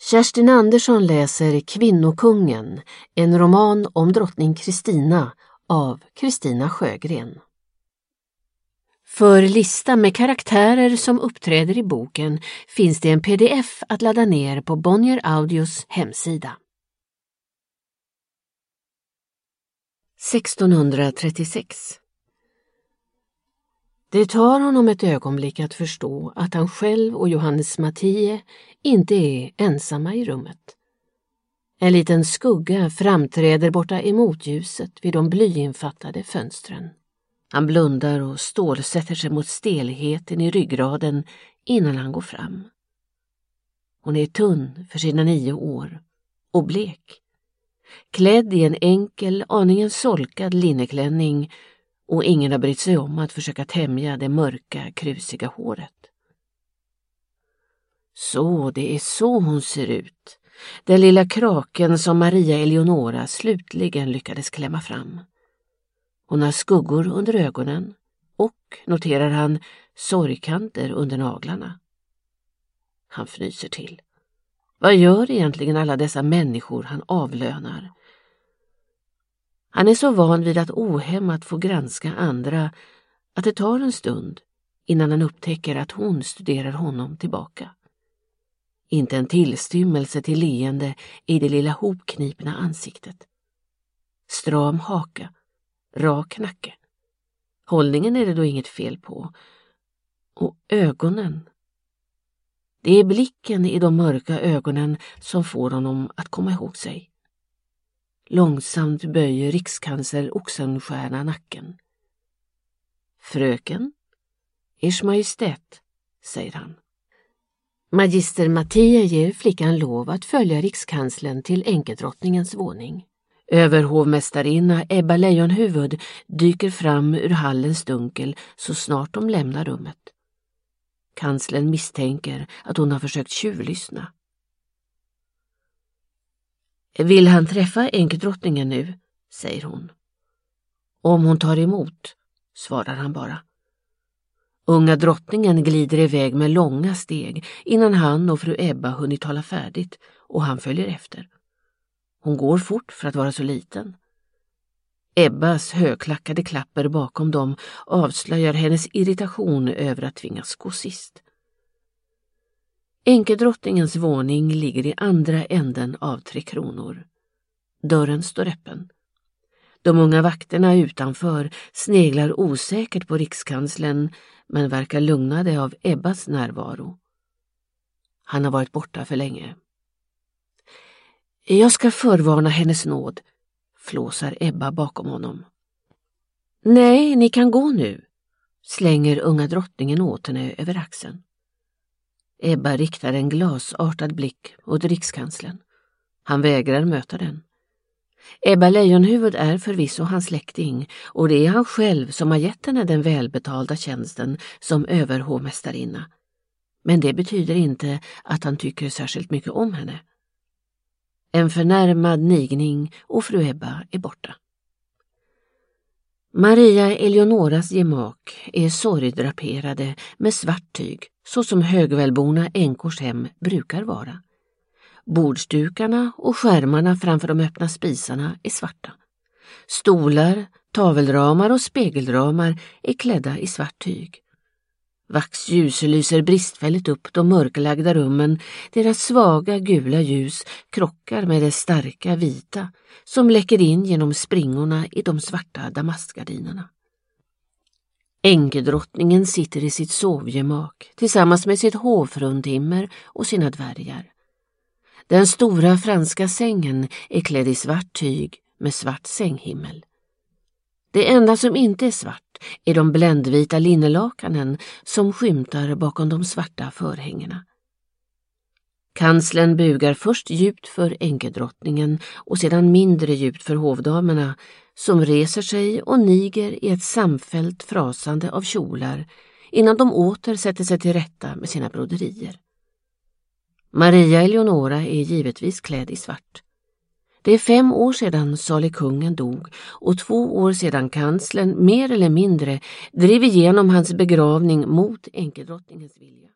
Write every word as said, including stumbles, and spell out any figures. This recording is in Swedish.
Kerstin Andersson läser Kvinnokungen, en roman om drottning Kristina av Kristina Sjögren. För lista med karaktärer som uppträder i boken finns det en pdf att ladda ner på Bonnier Audios hemsida. sextonhundratrettiosex. Det tar honom ett ögonblick att förstå att han själv och Johannes Matthie inte är ensamma i rummet. En liten skugga framträder borta emot ljuset vid de blyinfattade fönstren. Han blundar och stålsätter sig mot stelheten i ryggraden innan han går fram. Hon är tunn för sina nio år och blek. Klädd i en enkel, aningen solkad linneklänning, och ingen har brytt sig om att försöka tämja det mörka, krusiga håret. Så, det är så hon ser ut. Den lilla kraken som Maria Eleonora slutligen lyckades klämma fram. Hon har skuggor under ögonen och, noterar han, sorgkanter under naglarna. Han fnyser till. Vad gör egentligen alla dessa människor han avlönar? Han är så van vid att ohämmat få granska andra att det tar en stund innan han upptäcker att hon studerar honom tillbaka. Inte en tillstymmelse till leende i det lilla hopknipna ansiktet. Stram haka, rak nacke. Hållningen är det då inget fel på. Och ögonen. Det är blicken i de mörka ögonen som får honom att komma ihåg sig. Långsamt böjer rikskansler Oxenstierna nacken. Fröken, Ers Majestät, säger han. Magister Matthie ger flickan lov att följa rikskanslern till enkedrottningens våning. Överhovmästarinna Ebba Lejonhuvud dyker fram ur hallens dunkel så snart de lämnar rummet. Kanslern misstänker att hon har försökt tjuvlyssna. Vill han träffa enkedrottningen nu, säger hon. Om hon tar emot, svarar han bara. Unga drottningen glider iväg med långa steg innan han och fru Ebba hunnit tala färdigt, och han följer efter. Hon går fort för att vara så liten. Ebbas högklackade klapper bakom dem avslöjar hennes irritation över att tvingas gå sist. Enkedrottningens våning ligger i andra änden av Tre Kronor. Dörren står öppen. De unga vakterna utanför sneglar osäkert på rikskanslern men verkar lugnade av Ebbas närvaro. Han har varit borta för länge. Jag ska förvarna hennes nåd, flåsar Ebba bakom honom. Nej, ni kan gå nu, slänger unga drottningen åt henne över axeln. Ebba riktar en glasartad blick åt rikskanslern. Han vägrar möta den. Ebba Lejonhuvud är förvisso hans släkting, och det är han själv som har gett henne den välbetalda tjänsten som överhovmästarinna. Men det betyder inte att han tycker särskilt mycket om henne. En förnärmad nigning och fru Ebba är borta. Maria Eleonoras gemak är sorgdraperade med svart tyg, så som högvälborna änkors hem brukar vara. Bordsdukarna och skärmarna framför de öppna spisarna är svarta. Stolar, tavelramar och spegelramar är klädda i svart tyg. Vaxljus lyser bristfälligt upp de mörklagda rummen, deras svaga gula ljus krockar med det starka vita som läcker in genom springorna i de svarta damastgardinerna. Enkedrottningen sitter i sitt sovgemak tillsammans med sitt hovfruntimmer och sina dvärgar. Den stora franska sängen är klädd i svart tyg med svart sänghimmel. Det enda som inte är svart är de bländvita linnelakanen som skymtar bakom de svarta förhängena. Kanslern bugar först djupt för enkedrottningen och sedan mindre djupt för hovdamerna, som reser sig och niger i ett samfällt frasande av kjolar innan de åter sätter sig till rätta med sina broderier. Maria Eleonora är givetvis klädd i svart. Det är fem år sedan salig kungen dog och två år sedan kanslern mer eller mindre drev igenom hans begravning mot enkedrottningens vilja.